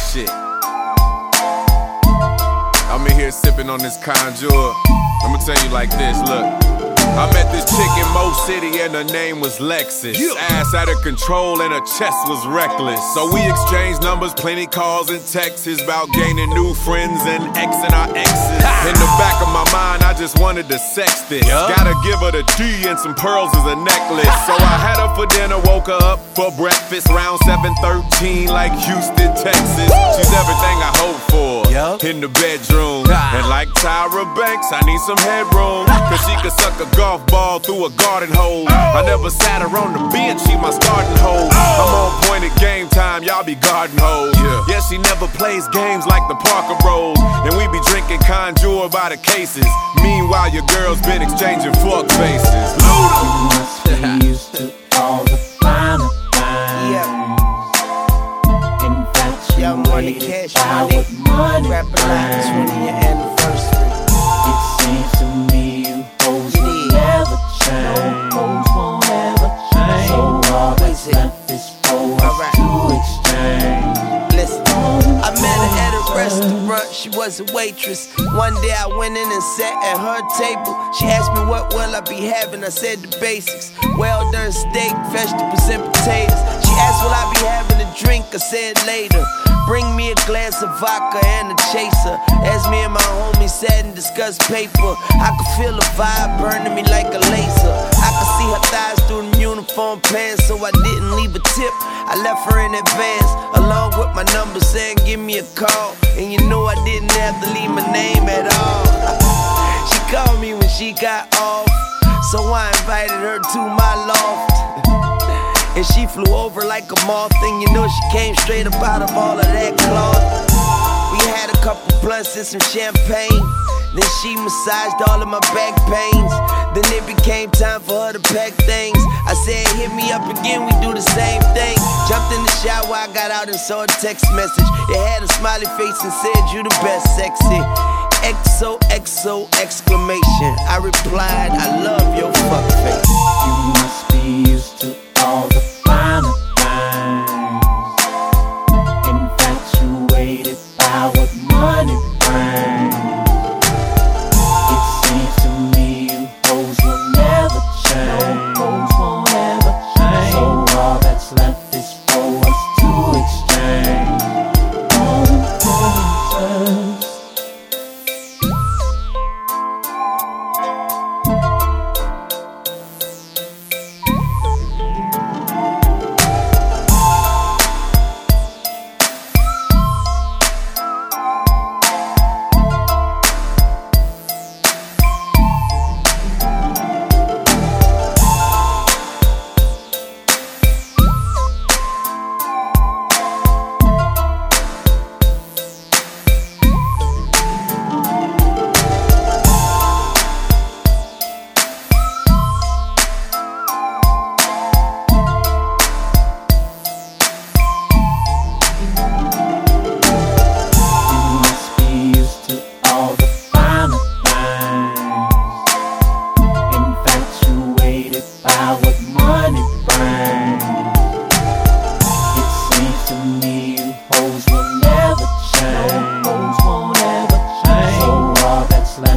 shit. I'm in here sipping on this conjure. I'ma tell you like this, look. I met this chick in Mo City and her name was Lexus. Ass out of control and her chest was reckless. So we exchanged numbers, plenty calls and texts about gaining new friends and Xing our exes. In the back of my mind, I just wanted to sex this. Gotta give her the D and some pearls as a necklace. So I had her for dinner, woke her up for breakfast round 7:13 like Houston, Texas. She's everything I hope for in the bedroom. And like Tyra Banks, I need some headroom, cause she could suck a golf ball through a garden hole. I never sat her on the bench, she my starting hole. I'm on point at game time, y'all be garden hoes. Yeah, she never plays games like the Parker Bros, and we be drinking conjure by the cases. Meanwhile, your girl's been exchanging fuck faces. Luda! You must be used to all the finer things. Young money, cash money, rap a lot, 20th anniversary. It seems to me you hoes will never change. Hoes won't ever change. So all that's left is for us to exchange. Listen, I met her at a restaurant, she was a waitress. One day I went in and sat at her table. She asked me what will I be having, I said the basics. Well done steak, vegetables and potatoes. She asked will I be having a drink, I said later. Bring me a glass of vodka and a chaser. As me and my homies sat and discussed paper, I could feel a vibe burning me like a laser. I could see her thighs through them uniform pants, so I didn't leave a tip. I left her in advance, along with my number saying give me a call. And you know I didn't have to leave my name at all. She called me when she got off, so I invited her to my loft. And she flew over like a moth, and you know she came straight up out of all of that cloth. We had a couple blunts and some champagne. Then she massaged all of my back pains. Then it became time for her to pack things. I said, hit me up again, we do the same thing. Jumped in the shower, I got out and saw a text message. It had a smiley face and said, you the best, sexy. XOXO exclamation. I replied, I love your fuck face. You must be used to all the finer things. Infatuated by what money brings. It seems to me you hoes will never change. Hoes won't ever change. So all that's left is for us to exchange.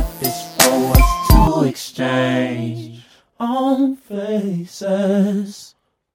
Exchange on faces.